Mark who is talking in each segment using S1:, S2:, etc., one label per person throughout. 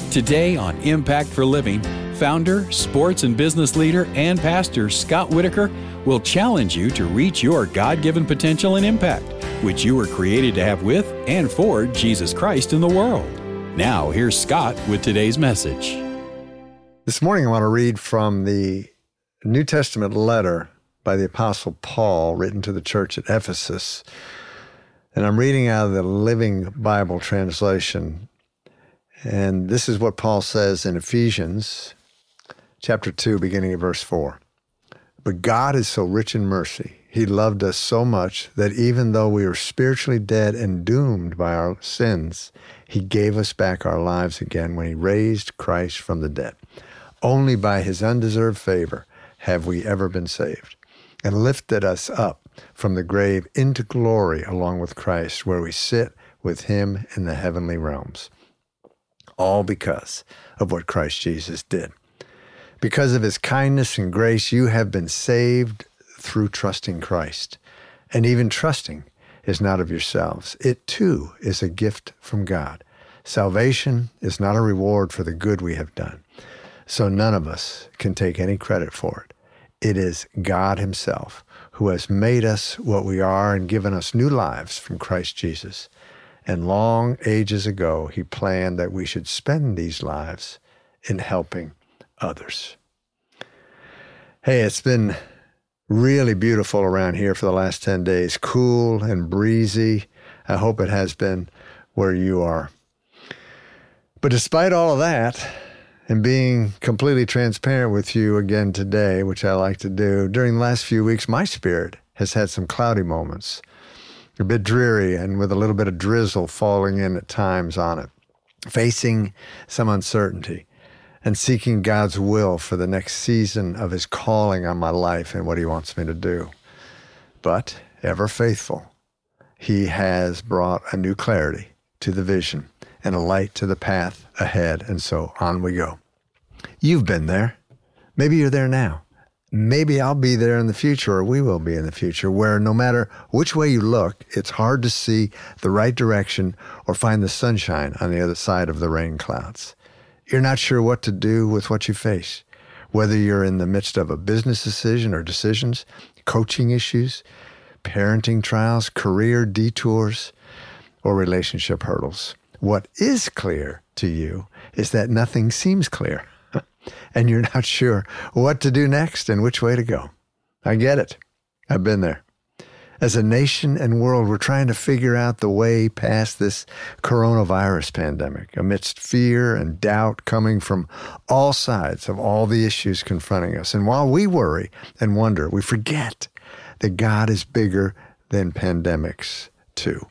S1: Today on Impact for Living, founder, sports and business leader, and pastor Scott Whitaker will challenge you to reach your God-given potential and impact, which you were created to have with and for Jesus Christ in the world. Now, here's Scott with today's message.
S2: This morning I want to read from the New Testament letter by the Apostle Paul written to the church at Ephesus. And I'm reading out of the Living Bible translation. And this is what Paul says in Ephesians chapter 2, beginning at verse 4. But God is so rich in mercy. He loved us so much that even though we were spiritually dead and doomed by our sins, He gave us back our lives again when He raised Christ from the dead. Only by His undeserved favor have we ever been saved, and lifted us up from the grave into glory along with Christ, where we sit with Him in the heavenly realms. All because of what Christ Jesus did. Because of His kindness and grace, you have been saved through trusting Christ. And even trusting is not of yourselves. It too is a gift from God. Salvation is not a reward for the good we have done, so none of us can take any credit for it. It is God Himself who has made us what we are and given us new lives from Christ Jesus. And long ages ago, He planned that we should spend these lives in helping others. Hey, it's been really beautiful around here for the last 10 days. Cool and breezy. I hope it has been where you are. But despite all of that, and being completely transparent with you again today, which I like to do, during the last few weeks, my spirit has had some cloudy moments. A bit dreary and with a little bit of drizzle falling in at times on it, facing some uncertainty and seeking God's will for the next season of His calling on my life and what He wants me to do. But ever faithful, He has brought a new clarity to the vision and a light to the path ahead, and so on we go. You've been there. Maybe you're there now. Maybe I'll be there in the future, or we will be in the future, where no matter which way you look, it's hard to see the right direction or find the sunshine on the other side of the rain clouds. You're not sure what to do with what you face, whether you're in the midst of a business decision or decisions, coaching issues, parenting trials, career detours, or relationship hurdles. What is clear to you is that nothing seems clear. And you're not sure what to do next and which way to go. I get it. I've been there. As a nation and world, we're trying to figure out the way past this coronavirus pandemic amidst fear and doubt coming from all sides of all the issues confronting us. And while we worry and wonder, we forget that God is bigger than pandemics too.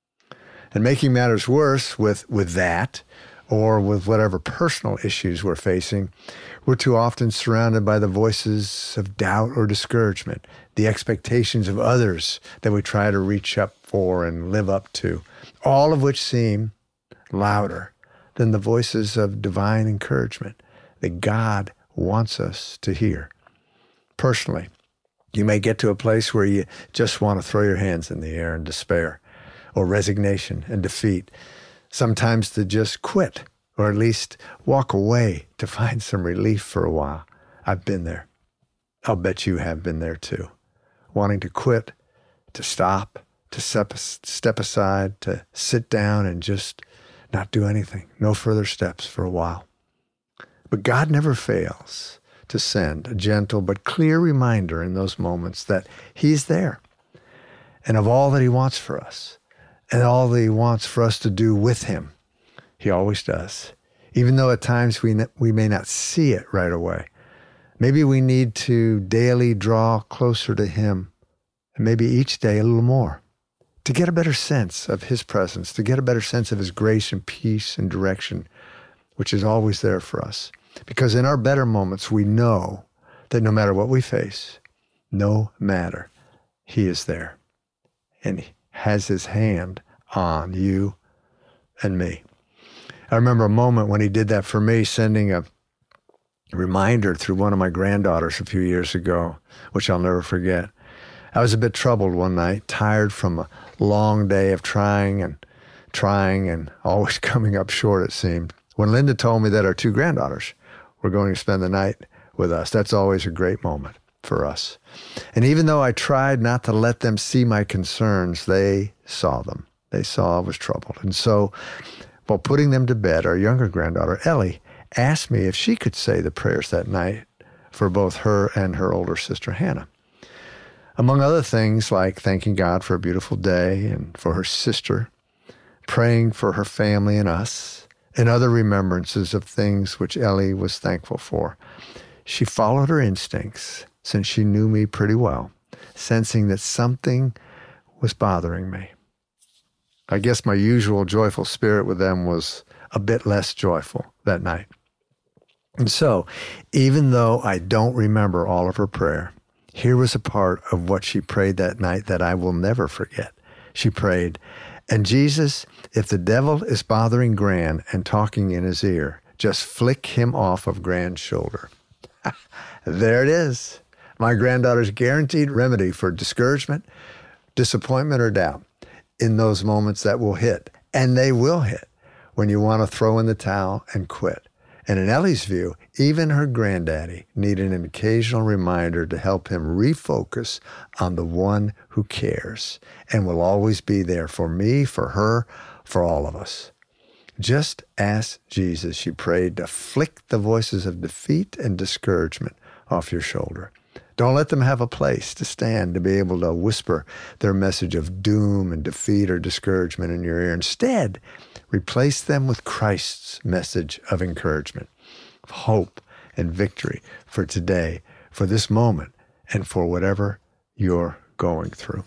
S2: And making matters worse with that, or with whatever personal issues we're facing, we're too often surrounded by the voices of doubt or discouragement, the expectations of others that we try to reach up for and live up to, all of which seem louder than the voices of divine encouragement that God wants us to hear. Personally, you may get to a place where you just want to throw your hands in the air in despair, or resignation and defeat. Sometimes to just quit, or at least walk away to find some relief for a while. I've been there. I'll bet you have been there too. Wanting to quit, to stop, to step aside, to sit down and just not do anything. No further steps for a while. But God never fails to send a gentle but clear reminder in those moments that He's there, and of all that He wants for us, and all that He wants for us to do with Him. He always does. Even though at times we may not see it right away. Maybe we need to daily draw closer to Him, and maybe each day a little more, to get a better sense of His presence, to get a better sense of His grace and peace and direction, which is always there for us. Because in our better moments, we know that no matter what we face, no matter, He is there. And He has His hand on you and me. I remember a moment when He did that for me, sending a reminder through one of my granddaughters a few years ago, which I'll never forget. I was a bit troubled one night, tired from a long day of trying and always coming up short, it seemed, When Linda told me that our 2 granddaughters were going to spend the night with us, that's always a great moment for us. And even though I tried not to let them see my concerns, they saw them. They saw I was troubled. And so, while putting them to bed, our younger granddaughter, Ellie, asked me if she could say the prayers that night for both her and her older sister, Hannah. Among other things like thanking God for a beautiful day and for her sister, praying for her family and us, and other remembrances of things which Ellie was thankful for, she followed her instincts, since she knew me pretty well, sensing that something was bothering me. I guess my usual joyful spirit with them was a bit less joyful that night. And so, even though I don't remember all of her prayer, here was a part of what she prayed that night that I will never forget. She prayed, "And Jesus, if the devil is bothering Gran and talking in his ear, just flick him off of Gran's shoulder." There it is. My granddaughter's guaranteed remedy for discouragement, disappointment, or doubt in those moments that will hit, and they will hit, when you want to throw in the towel and quit. And in Ellie's view, even her granddaddy needed an occasional reminder to help him refocus on the one who cares and will always be there for me, for her, for all of us. Just ask Jesus, she prayed, to flick the voices of defeat and discouragement off your shoulder. Don't let them have a place to stand to be able to whisper their message of doom and defeat or discouragement in your ear. Instead, replace them with Christ's message of encouragement, of hope and victory for today, for this moment, and for whatever you're going through.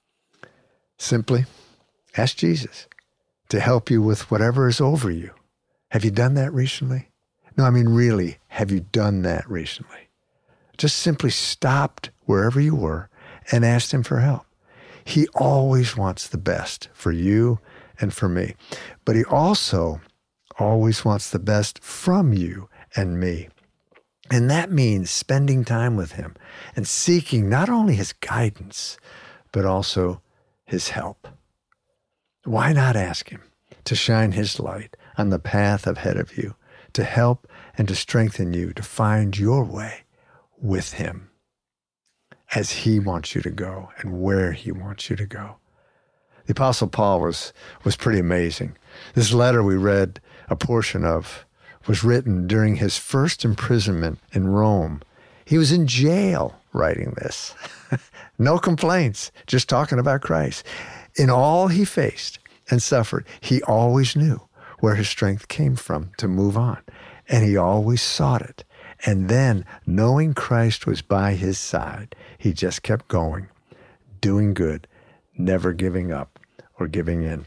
S2: Simply ask Jesus to help you with whatever is over you. Have you done that recently? No, I mean, really, have you done that recently? Just simply stopped wherever you were and asked him for help. He always wants the best for you and for me, but he also always wants the best from you and me. And that means spending time with him and seeking not only his guidance, but also his help. Why not ask him to shine his light on the path ahead of you, to help and to strengthen you to find your way with him as he wants you to go and where he wants you to go? The Apostle Paul was pretty amazing. This letter we read a portion of was written during his first imprisonment in Rome. He was in jail writing this. No complaints, just talking about Christ. In all he faced and suffered, he always knew where his strength came from to move on, and he always sought it. And then, knowing Christ was by his side, he just kept going, doing good, never giving up or giving in.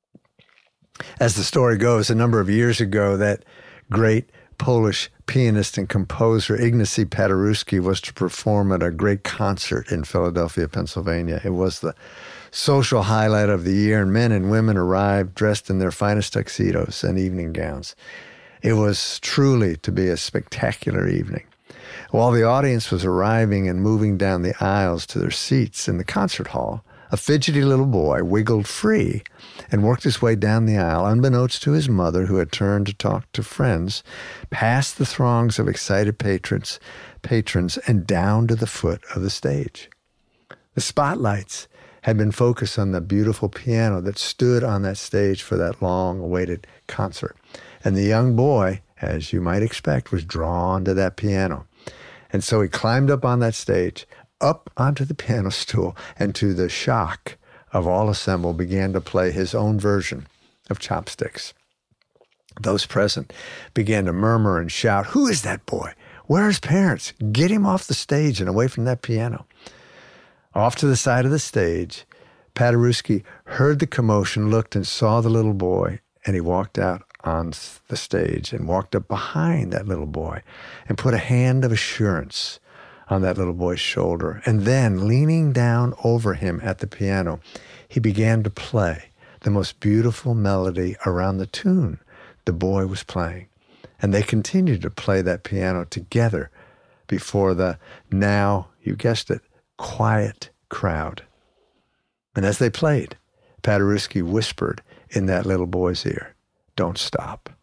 S2: As the story goes, a number of years ago, that great Polish pianist and composer Ignacy Paderewski was to perform at a great concert in Philadelphia, Pennsylvania. It was the social highlight of the year, and men and women arrived dressed in their finest tuxedos and evening gowns. It was truly to be a spectacular evening. While the audience was arriving and moving down the aisles to their seats in the concert hall, a fidgety little boy wiggled free and worked his way down the aisle, unbeknownst to his mother, who had turned to talk to friends, past the throngs of excited patrons, and down to the foot of the stage. The spotlights had been focused on the beautiful piano that stood on that stage for that long-awaited concert. And the young boy, as you might expect, was drawn to that piano. And so he climbed up on that stage, up onto the piano stool, and to the shock of all assembled, began to play his own version of Chopsticks. Those present began to murmur and shout, "Who is that boy? Where are his parents? Get him off the stage and away from that piano." Off to the side of the stage, Paderewski heard the commotion, looked and saw the little boy, and he walked out on the stage and walked up behind that little boy and put a hand of assurance on that little boy's shoulder. And then, leaning down over him at the piano, he began to play the most beautiful melody around the tune the boy was playing. And they continued to play that piano together before the, now, you guessed it, quiet crowd. And as they played, Paderewski whispered in that little boy's ear, "Don't stop.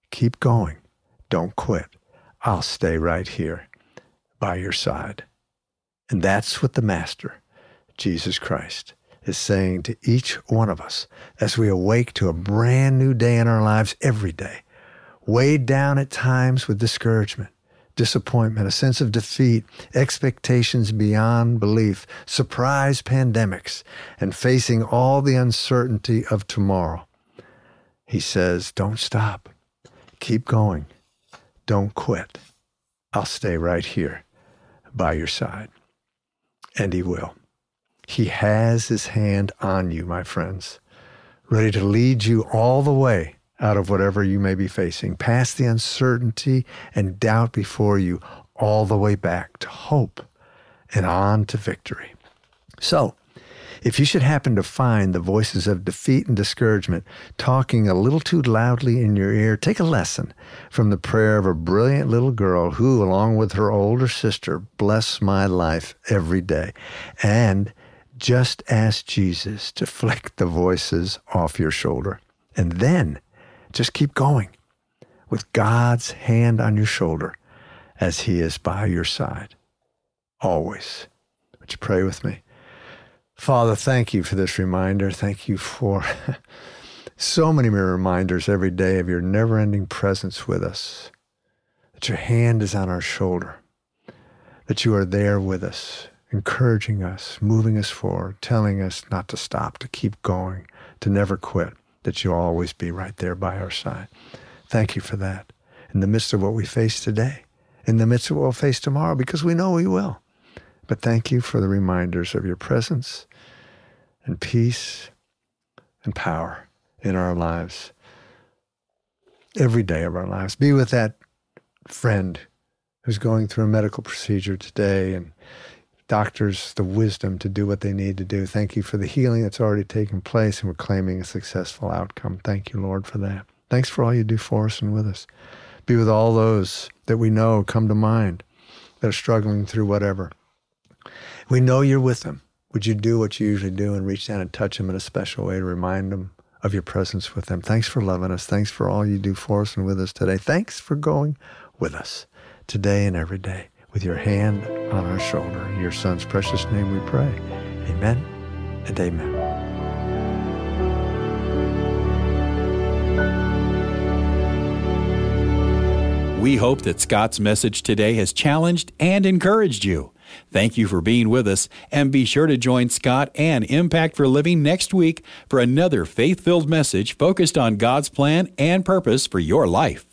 S2: Keep going. Don't quit. I'll stay right here by your side. And that's what the Master, Jesus Christ, is saying to each one of us as we awake to a brand new day in our lives every day, weighed down at times with discouragement, disappointment, a sense of defeat, expectations beyond belief, surprise pandemics, and facing all the uncertainty of tomorrow. He says, don't stop. Keep going. Don't quit. I'll stay right here by your side. And he will. He has his hand on you, my friends, ready to lead you all the way out of whatever you may be facing, past the uncertainty and doubt before you, all the way back to hope and on to victory. So, if you should happen to find the voices of defeat and discouragement talking a little too loudly in your ear, take a lesson from the prayer of a brilliant little girl who, along with her older sister, bless my life every day. And just ask Jesus to flick the voices off your shoulder. And then just keep going with God's hand on your shoulder as he is by your side. Always. Would you pray with me? Father, thank you for this reminder. Thank you for so many reminders every day of your never-ending presence with us, that your hand is on our shoulder, that you are there with us, encouraging us, moving us forward, telling us not to stop, to keep going, to never quit, that you'll always be right there by our side. Thank you for that. In the midst of what we face today, in the midst of what we'll face tomorrow, because we know we will. But thank you for the reminders of your presence and peace and power in our lives, every day of our lives. Be with that friend who's going through a medical procedure today, and doctors the wisdom to do what they need to do. Thank you for the healing that's already taken place, and we're claiming a successful outcome. Thank you, Lord, for that. Thanks for all you do for us and with us. Be with all those that we know come to mind that are struggling through whatever. We know you're with them. Would you do what you usually do and reach down and touch them in a special way to remind them of your presence with them? Thanks for loving us. Thanks for all you do for us and with us today. Thanks for going with us today and every day with your hand on our shoulder. In your Son's precious name we pray. Amen and amen.
S1: We hope that Scott's message today has challenged and encouraged you. Thank you for being with us, and be sure to join Scott and Impact for Living next week for another faith-filled message focused on God's plan and purpose for your life.